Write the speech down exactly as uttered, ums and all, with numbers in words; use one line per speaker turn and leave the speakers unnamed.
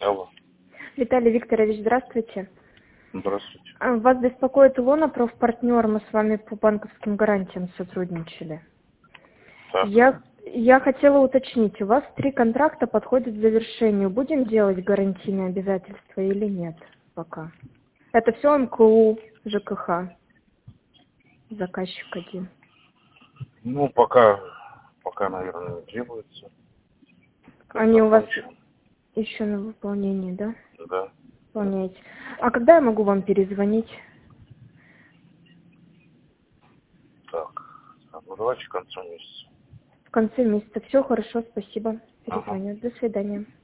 Алло.
Виталий Викторович, здравствуйте.
Здравствуйте.
А, Вас беспокоит Илона, профпартнер, мы с вами по банковским гарантиям сотрудничали.
Так.
Я, я хотела уточнить, у вас три контракта подходят к завершению. Будем делать гарантийные обязательства или нет пока? Это все МКУ, ЖКХ, заказчик один.
Ну, пока, пока, наверное, не требуется. Как
Они у вас
закончим.
еще на выполнении, да?
Да.
Выполняете. А когда я могу вам перезвонить?
Так. Так, ну давайте к концу месяца.
В конце месяца. Все хорошо, спасибо.
Ага.
Перезвоню. До свидания.